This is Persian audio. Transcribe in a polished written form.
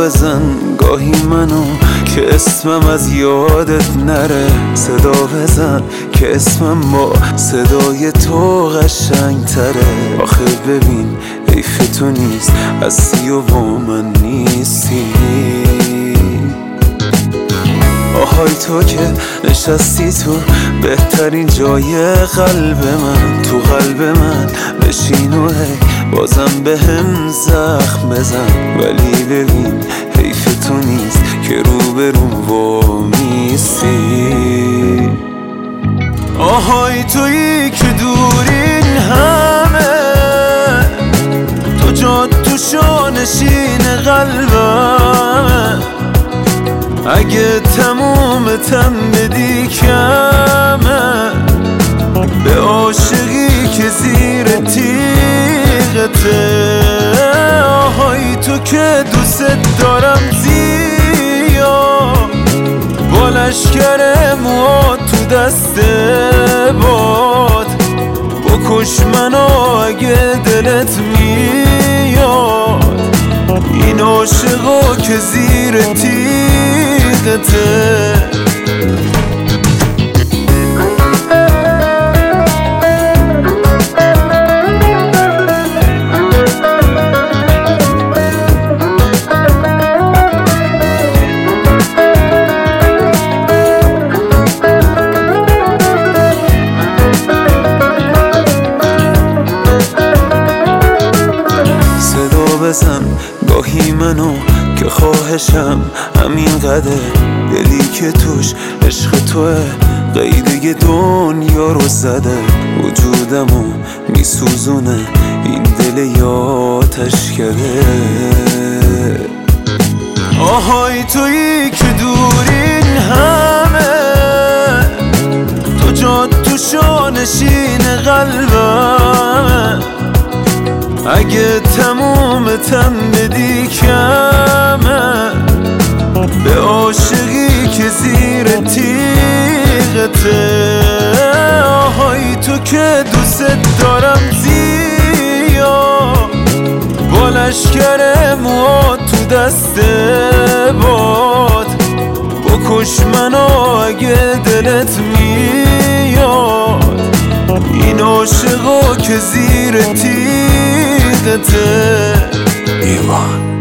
بزن گاهی منو که اسمم از یادت نره. صدا بزن که اسمم با صدای تو قشنگ تره. آخه ببین حیف تو نیست هستی و با من نیستی. آهای تو که نشستی تو بهترین جای قلب من، تو قلب من بشین و هی بازم به هم زخم بزن. ولی ببین حیف تو نیست که روبروم وامیستی. آهای تویی که دورین همه، تو جا تو شانشین قلبم. اگه تمومتم بدی کمه به عاشقی که زیر تیغته. آهای تو که دوست دارم زیاد، با لشکر موها تو دست باد. بکش منو اگه دلت میاد، این عاشقا که زیر تیغته. بزن گاهی منو که خواهشم همین قدر. دلی که توش عشق توه قیده دنیا رو زده. وجودمو میسوزونه این دل یاتش کرده. آهای تویی که دورین همه، تو جا تو شانشین قلبم. اگه تمومتم بدی کمه به عاشقی که زیر تیغته. آهای تو که دوست دارم زیاد، با لشکر موها تو دست باد. بکش منو اگه دلت میاد، این عاشقا که زیر تیغته. ایوان